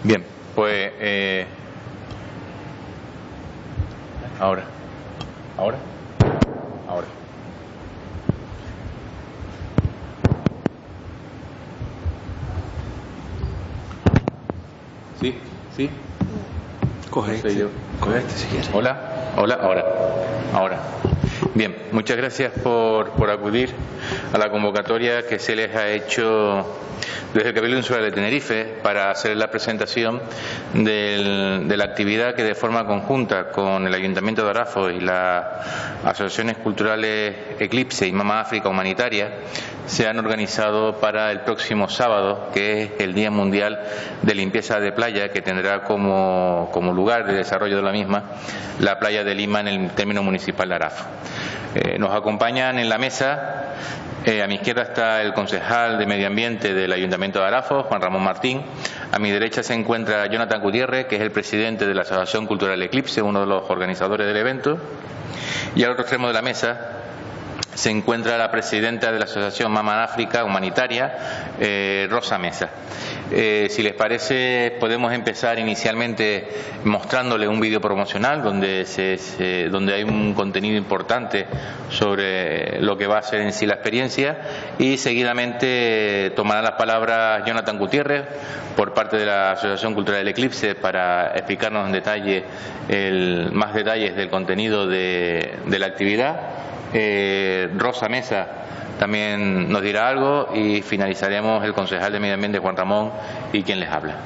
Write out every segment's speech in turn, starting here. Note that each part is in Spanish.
Bien, pues ahora. Sí. Coge No sé yo. Coge este si quieres. Hola, ahora. Bien, muchas gracias por acudir a la convocatoria que se les ha hecho desde el Cabildo Insular de Tenerife para hacer la presentación de la actividad que de forma conjunta con el Ayuntamiento de Arafo y las asociaciones culturales Eclipse y Mama África Humanitaria se han organizado para el próximo sábado, que es el Día Mundial de Limpieza de Playa, que tendrá como lugar de desarrollo de la misma la playa de Lima en el término municipal de Arafo. Nos acompañan en la mesa. A mi izquierda está el concejal de Medio Ambiente del Ayuntamiento de Arafo, Juan Ramón Martín. A mi derecha se encuentra Jonathan Gutiérrez, que es el presidente de la Asociación Cultural Eclipse, uno de los organizadores del evento. Y al otro extremo de la mesa se encuentra la presidenta de la Asociación Mama África Humanitaria, Rosa Mesa. Si les parece, podemos empezar inicialmente mostrándole un vídeo promocional donde hay un contenido importante sobre lo que va a ser en sí la experiencia, y seguidamente tomará las palabras Jonathan Gutiérrez por parte de la Asociación Cultural del Eclipse para explicarnos en detalle más detalles del contenido de la actividad. Rosa Mesa también nos dirá algo y finalizaremos el concejal de Medio Ambiente, Juan Ramón, y quien les habla.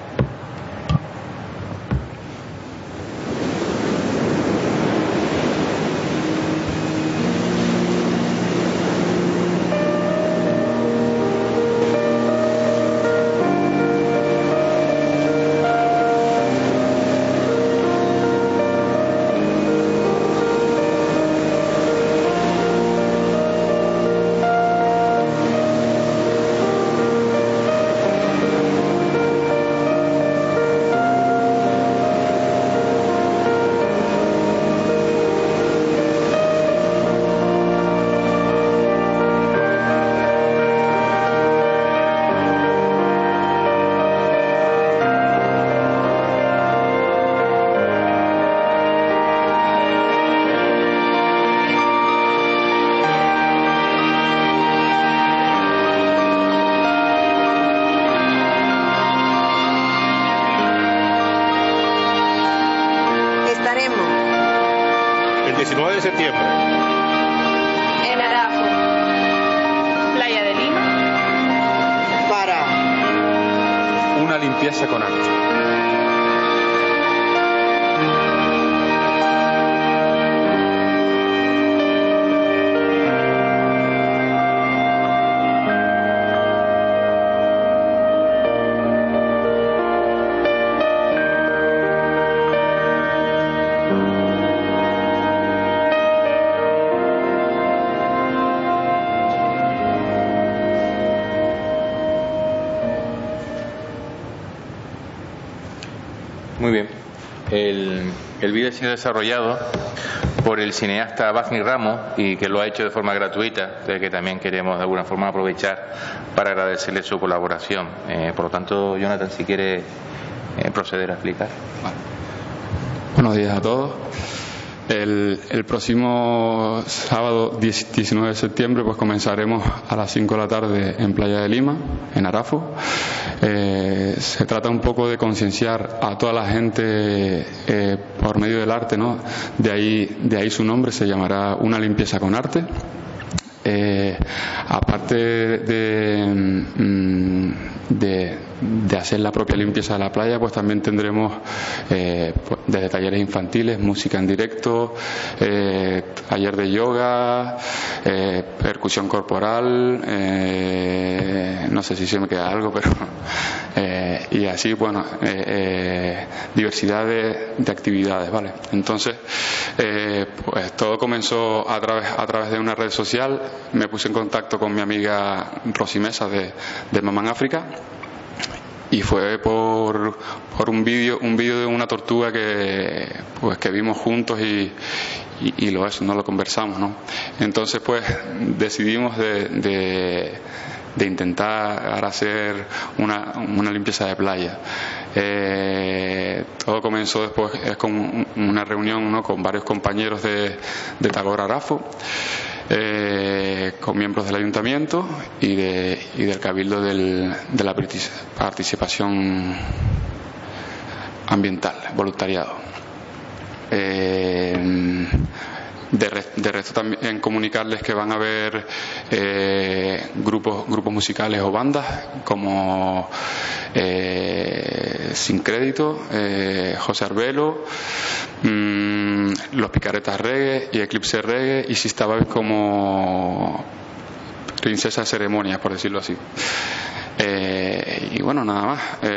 El 19 de septiembre. En Arafo, playa de Lima. Para una limpieza con arte. Muy bien. El vídeo ha sido desarrollado por el cineasta Basni Ramos y que lo ha hecho de forma gratuita, de que también queremos de alguna forma aprovechar para agradecerle su colaboración. Por lo tanto, Jonathan, si quiere proceder a explicar. Vale. Buenos días a todos. El próximo sábado 19 de septiembre pues comenzaremos a las 5 de la tarde en Playa de Lima, en Arafo. Se trata un poco de concienciar a toda la gente por medio del arte, ¿no? De ahí su nombre, se llamará Una limpieza con arte. Aparte de hacer la propia limpieza de la playa, pues también tendremos desde talleres infantiles, música en directo, taller de yoga, percusión corporal, no sé si se me queda algo, pero y así, bueno, diversidad de actividades, ¿vale? Entonces, pues todo comenzó a través de una red social. Me puse en contacto con mi amiga Rosy Mesa de Mama África, y fue por un vídeo de una tortuga que vimos juntos y lo conversamos, ¿no? Entonces pues decidimos de intentar hacer una limpieza de playa. Todo comenzó después con una reunión, ¿no?, con varios compañeros de Tagora Arafo, con miembros del ayuntamiento y del cabildo de la participación ambiental, voluntariado. De resto también comunicarles que van a haber grupos musicales o bandas como Sin Crédito, José Arbelo, Los Picaretas Reggae y Eclipse Reggae, y Sista Babes como Princesa Ceremonias, por decirlo así. Y bueno, nada más.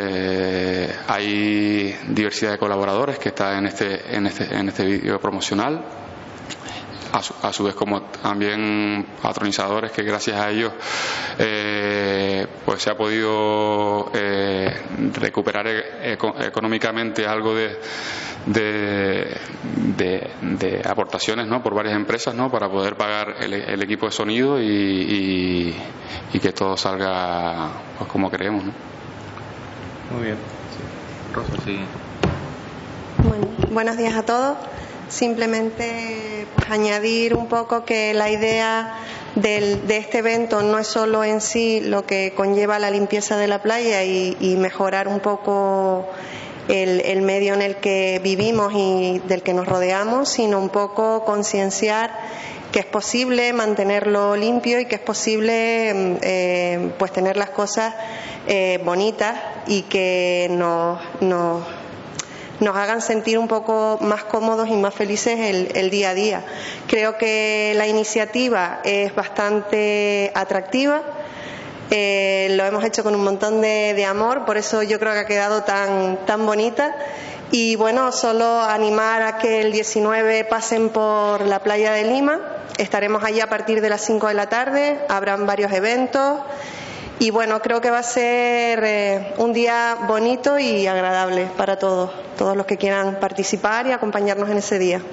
Hay diversidad de colaboradores que está en este vídeo promocional. A su vez, como también patronizadores, que gracias a ellos pues se ha podido recuperar económicamente algo de aportaciones, ¿no?, por varias empresas, ¿no?, para poder pagar el equipo de sonido y que todo salga pues como queremos, ¿no? Muy bien. Rosa, sí. Bueno, buenos días a todos. Simplemente pues, añadir un poco que la idea de este evento no es solo en sí lo que conlleva la limpieza de la playa y mejorar un poco el medio en el que vivimos y del que nos rodeamos, sino un poco concienciar que es posible mantenerlo limpio y que es posible pues tener las cosas bonitas y que nos hagan sentir un poco más cómodos y más felices el día a día. Creo que la iniciativa es bastante atractiva, lo hemos hecho con un montón de amor, por eso yo creo que ha quedado tan bonita. Y bueno, solo animar a que el 19 pasen por la playa de Lima. Estaremos allí a partir de las 5 de la tarde, habrán varios eventos. Y bueno, creo que va a ser un día bonito y agradable para todos los que quieran participar y acompañarnos en ese día.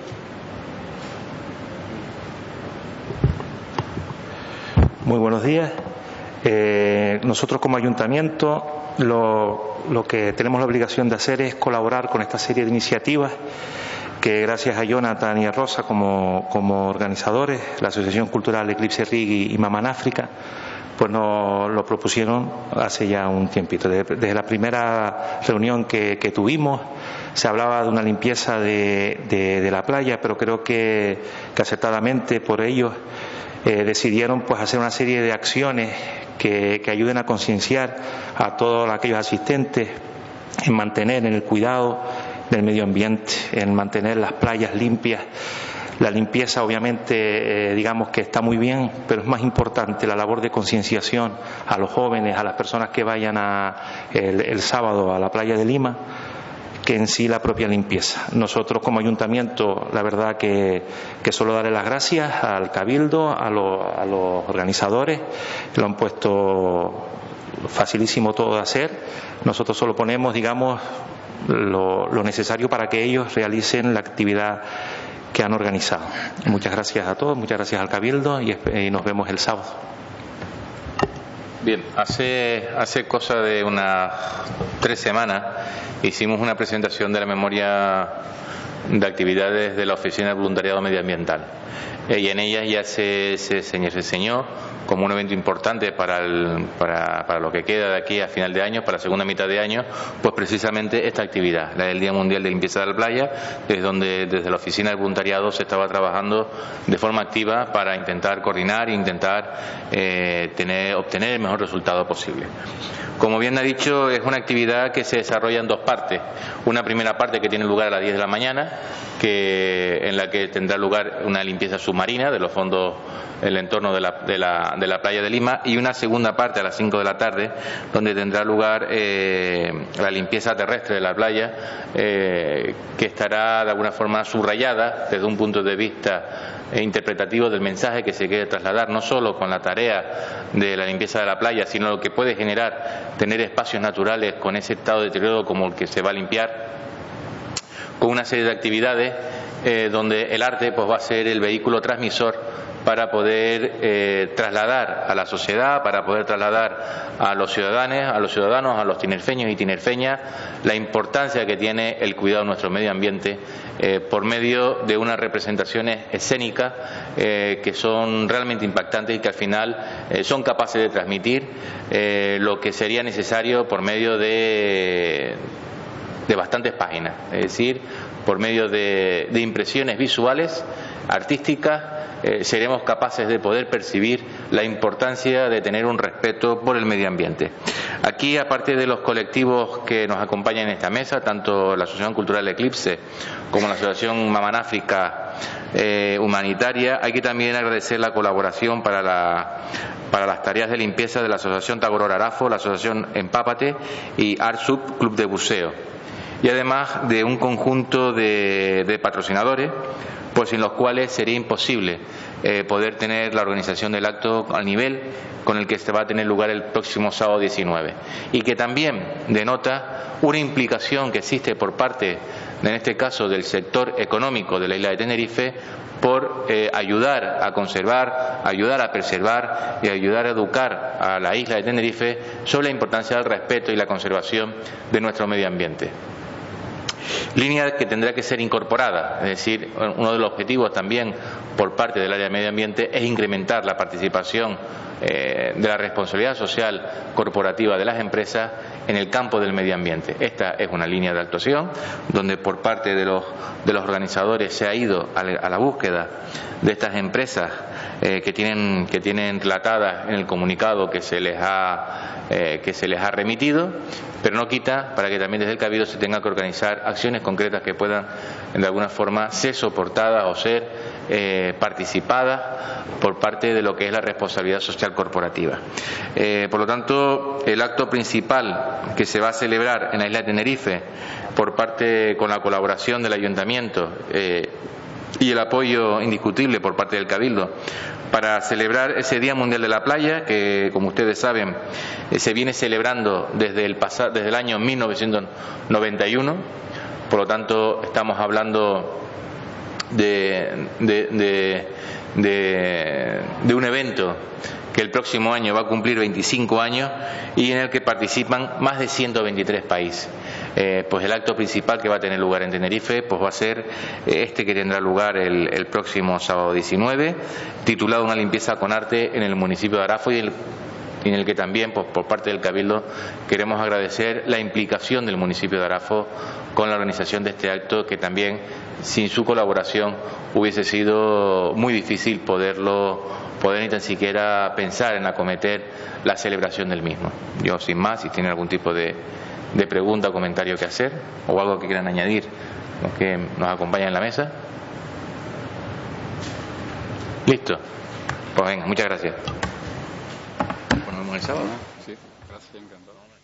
Muy buenos días. Nosotros como ayuntamiento lo que tenemos la obligación de hacer es colaborar con esta serie de iniciativas que gracias a Jonathan y a Rosa como organizadores, la Asociación Cultural Eclipse Reggae y Mamá África, pues nos lo propusieron hace ya un tiempito. Desde la primera reunión que tuvimos se hablaba de una limpieza de la playa, pero creo que acertadamente por ellos decidieron pues hacer una serie de acciones que ayuden a concienciar a todos aquellos asistentes en mantener en el cuidado del medio ambiente, en mantener las playas limpias. La limpieza obviamente digamos que está muy bien, pero es más importante la labor de concienciación a los jóvenes, a las personas que vayan el sábado a la playa de Lima, que en sí la propia limpieza. Nosotros como ayuntamiento, la verdad que solo darle las gracias al Cabildo, a los organizadores, que lo han puesto facilísimo todo de hacer. Nosotros solo ponemos, digamos, lo necesario para que ellos realicen la actividad que han organizado. Muchas gracias a todos, muchas gracias al Cabildo y nos vemos el sábado. Bien, hace cosa de unas 3 semanas hicimos una presentación de la memoria de actividades de la Oficina de Voluntariado Medioambiental y en ellas ya se reseñó como un evento importante para lo que queda de aquí a final de año, para la segunda mitad de año, pues precisamente esta actividad, la del Día Mundial de Limpieza de la Playa, desde la Oficina de Voluntariado se estaba trabajando de forma activa para intentar coordinar e intentar obtener el mejor resultado posible. Como bien ha dicho, es una actividad que se desarrolla en 2 partes. Una primera parte que tiene lugar a las 10 de la mañana, en la que tendrá lugar una limpieza submarina de los fondos, el entorno de la playa de Lima, y una segunda parte a las 5 de la tarde, donde tendrá lugar la limpieza terrestre de la playa, que estará de alguna forma subrayada desde un punto de vista interpretativo del mensaje que se quiere trasladar, no solo con la tarea de la limpieza de la playa, sino lo que puede generar tener espacios naturales con ese estado de deterioro como el que se va a limpiar, con una serie de actividades donde el arte pues va a ser el vehículo transmisor para poder trasladar a la sociedad, para poder trasladar a los ciudadanos, a los tinerfeños y tinerfeñas, la importancia que tiene el cuidado de nuestro medio ambiente por medio de unas representaciones escénicas que son realmente impactantes y que al final son capaces de transmitir lo que sería necesario por medio de bastantes páginas, es decir, por medio de impresiones visuales, artísticas, seremos capaces de poder percibir la importancia de tener un respeto por el medio ambiente. Aquí, aparte de los colectivos que nos acompañan en esta mesa, tanto la Asociación Cultural Eclipse como la Asociación Mamanáfrica Humanitaria, hay que también agradecer la colaboración para las tareas de limpieza de la Asociación Tagoror Arafo, la Asociación Empápate y Arsub Club de Buceo, y además de un conjunto de patrocinadores, pues sin los cuales sería imposible poder tener la organización del acto al nivel con el que se va a tener lugar el próximo sábado 19, y que también denota una implicación que existe por parte, en este caso, del sector económico de la isla de Tenerife por ayudar a conservar, ayudar a preservar y ayudar a educar a la isla de Tenerife sobre la importancia del respeto y la conservación de nuestro medio ambiente. Línea que tendrá que ser incorporada, es decir, uno de los objetivos también por parte del área de medio ambiente es incrementar la participación de la responsabilidad social corporativa de las empresas en el campo del medio ambiente. Esta es una línea de actuación donde por parte de los organizadores se ha ido a la búsqueda de estas empresas que tienen relatadas en el comunicado que se les ha remitido, pero no quita para que también desde el Cabildo se tenga que organizar acciones concretas que puedan de alguna forma ser soportadas o ser participadas por parte de lo que es la responsabilidad social corporativa. Por lo tanto, el acto principal que se va a celebrar en la isla de Tenerife con la colaboración del Ayuntamiento y el apoyo indiscutible por parte del Cabildo para celebrar ese Día Mundial de la Playa, que como ustedes saben se viene celebrando desde el año 1991, por lo tanto estamos hablando de un evento que el próximo año va a cumplir 25 años y en el que participan más de 123 países. Pues el acto principal que va a tener lugar en Tenerife pues va a ser que tendrá lugar el próximo sábado 19, titulado Una limpieza con arte en el municipio de Arafo, y en el que también pues, por parte del Cabildo queremos agradecer la implicación del municipio de Arafo con la organización de este acto, que también sin su colaboración hubiese sido muy difícil poder ni tan siquiera pensar en acometer la celebración del mismo. Yo, sin más, si tienen algún tipo de pregunta o comentario que hacer o algo que quieran añadir los que nos acompañan en la mesa. ¿Listo? Pues venga, muchas gracias. Nos vemos el sábado. Sí, gracias, encantado.